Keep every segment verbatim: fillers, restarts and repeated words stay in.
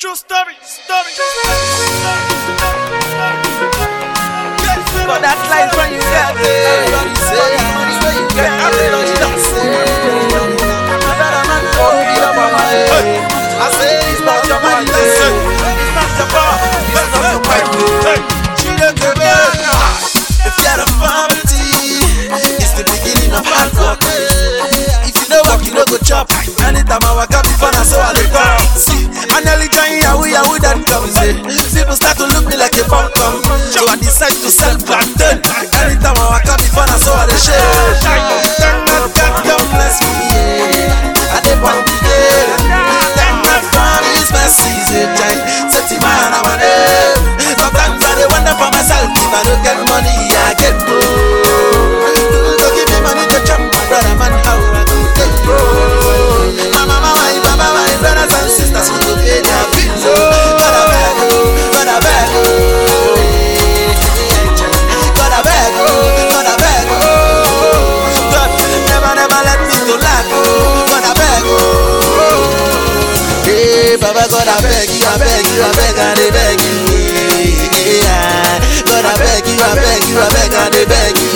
True story, story. But that life when you get it, everybody say, everybody say you get it, everybody don't say. I better not go be your mama. I say it's not your money, it's not your bar, it's not your money. She don't give it. If you're a family, it's the beginning of hard work. If you don't work, you don't go chop. Anytime I walk up before I saw I look up. See, I nearly join Yahoo, Yahoo that comes in. People start to look me like a punk come. So I decide to sell plantain. Anytime I walk up before I saw the shit. Thank God, God, God bless me, yeah. I did one day. Thank God for His mercies, yeah. Set him man, I'm a name. Sometimes I dey wonder for myself. If I don't get money, I get broke. Go give me money to chop my brother, man, how I go get broke. My mama, my papa, my brothers and sisters who go pay their bills. God I beg, God I beg, God I beg, God I beg, God never, never let me to lack. God I beg, hey Baba, God I beg you, I beg you, I beg, I dey beg you. God I beg you, I beg you, I beg, I dey beg you.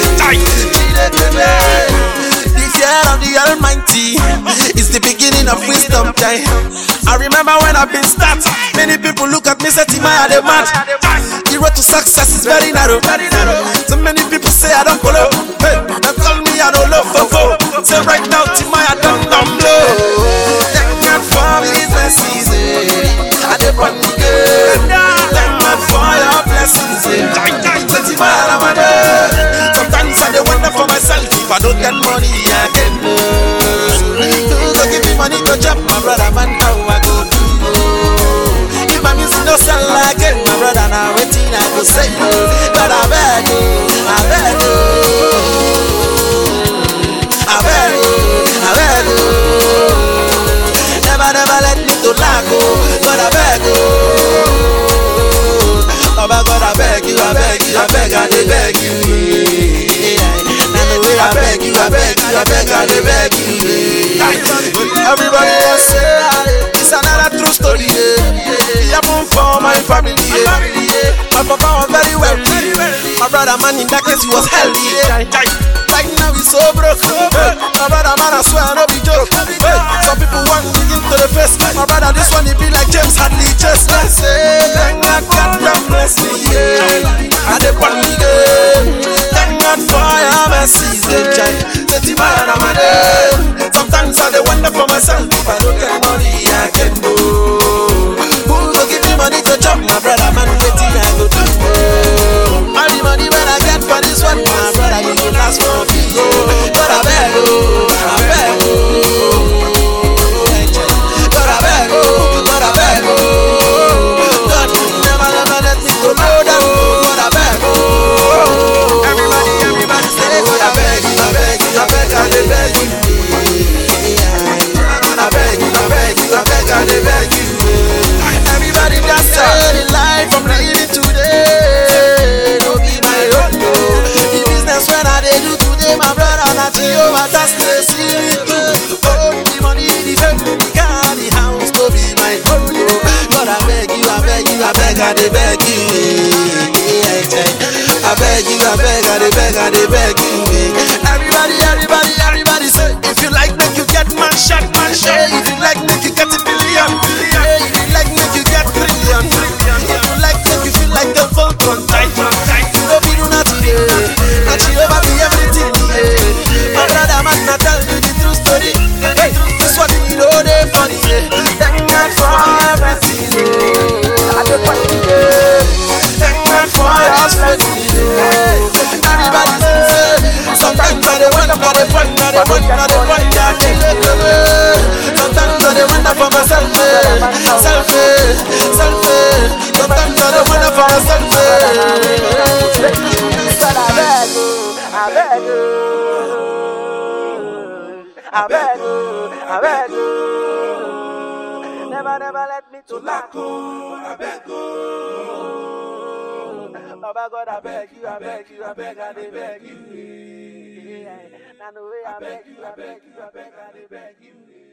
The fear of the Almighty is the beginning of wisdom. I remember when I've been start, many people look at me say Timaya the man. The road to success is very narrow. So many people say I don't follow. Hey, they call me I don't love for foe. Say right now Timaya don't dumb low. Thank God for His mercies, I dey born again. Thank God for your blessings, say Timaya I'm a day. Sometimes I dey wonder for myself if I don't get money I get no. Go give me money to chop my brother, man, how I go do. If my music no sell like it, my brother, now waiting I go say no. But I beg you, I beg you, I beg you, I beg you. Never, never let me to lack, but I beg you. Baba God, I beg you, I beg you, I beg, I dey beg you. I beg you, I beg you, I beg, I dey beg you. Everybody else say it's another true story. It happened for my family. My papa was very wealthy. My brother man in that case he was healthy. Right now he's so broke. My brother man I swear no be joke. Some people want to dig into the face. My brother this one he be like James Hadley just like say thank God God bless me. I dey born again. Thank God for your mercies. Sometimes I dey wonder for myself if I don't get money I can go. Who go give me money to chop my brother man? Waiting I go do. All the money when I get for this one, my brother you go last for me. But I beg oh, I beg oh, but I beg oh, but I beg oh. God never never let me go low down. But I beg oh. Everybody, everybody say I beg you, I beg you, I beg, I dey beg you. I beg you, I beg you, I beg, I dey beg you. Everybody just say the life I'm living today no be my own. The business when I dey do today, my brother na Jehovah just dey see me through. Oh, the money, the fame, the car, the house no be my own. God I beg you, I beg you, I beg, I dey beg you. I beg you, I beg, I dey beg, I dey beg you. Everybody, everybody, everybody say if you like make you get man shot, man shot. If you like make you get a billion, billion. If you like make you get trillion, trillion. If you like make you feel like a Voltron tight, tight. You don't be do not today, and she over be everything. Yeah. My brother man, I tell you the true story. Hey, this one you know they funny. Thank God for everything. I don't want to thank God for your blessing. Everybody say, sometimes I dey wonder for the fun, I dey wonder, I dey wonder, I dey wonder. Sometimes I dey wonder for myself, self, self. Sometimes I dey wonder for myself. But I beg you, I beg you, I beg you, I beg you. Never, never let me to lack. I beg you. Baba God, I beg you, I beg you, I beg, I dey beg you. Now the way I beg you, I beg you, I beg, I dey beg you.